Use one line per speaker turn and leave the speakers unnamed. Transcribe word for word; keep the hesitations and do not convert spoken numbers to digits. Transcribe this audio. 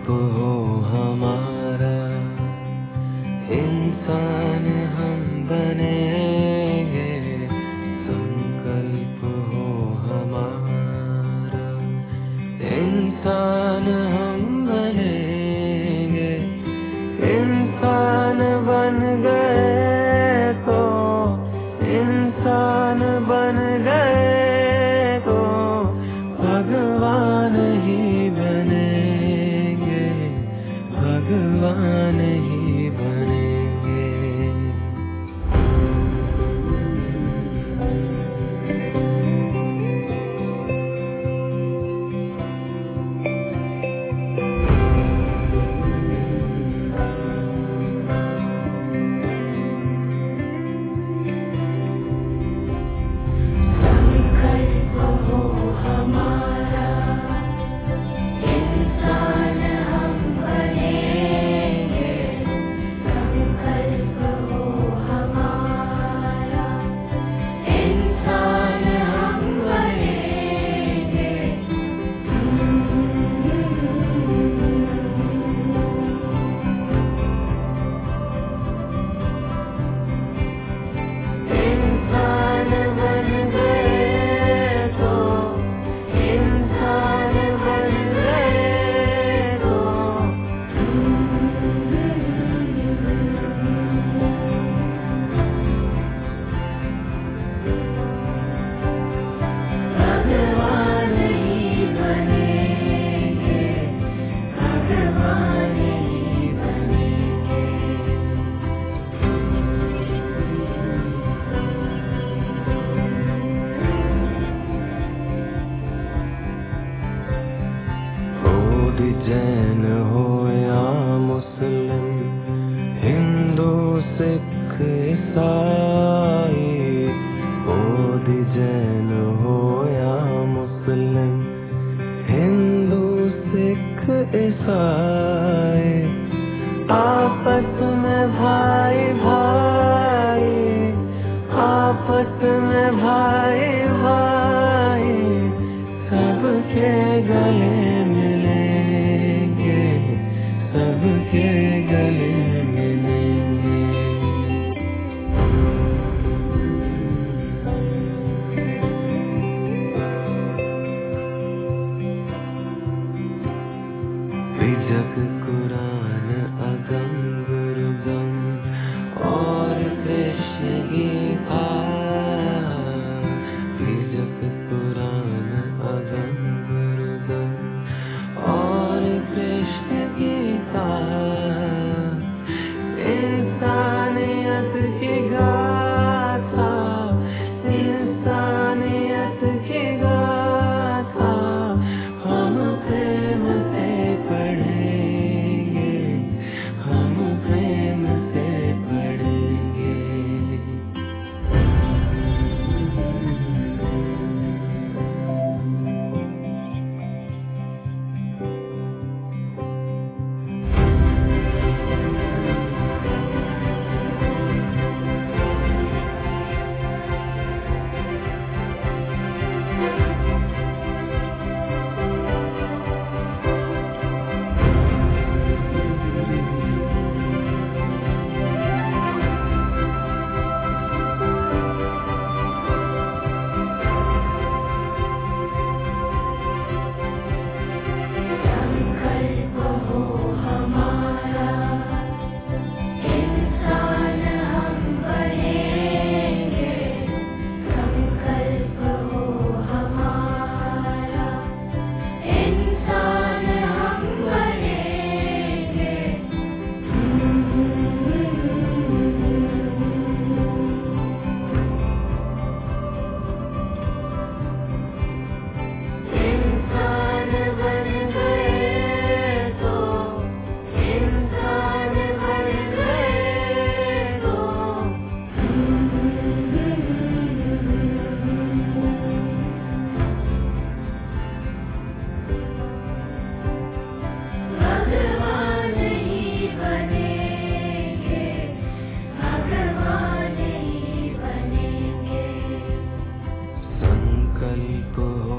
संकल्प हो हमारा, इंसान हम बनेंगे। संकल्प हो हमारा, इंसान हम बनेंगे। इंसान बन गए तो, इंसान बन गए तो भगवान ही बनेंगे, भगवान ही बनेंगे। जैन हो या मुस्लिम, हिंदू सिख ईसाई। बौद्ध जैन हो या मुस्लिम, हिंदू सिख ईसाई। आपस में भाई भाई, आपस में भाई भाई, सबके गले सबके गले मिलेंगे। विजक कुरान अगम गुरुगम और कृष्ण गीता। विजक कुरान अगम गुरुगम और कृष्ण गीता। इंसानियत की गाथा, इंसानियत की गाथा, हम प्रेम से पढ़ेंगे, हम प्रेम से पढ़ेंगे। संकल्प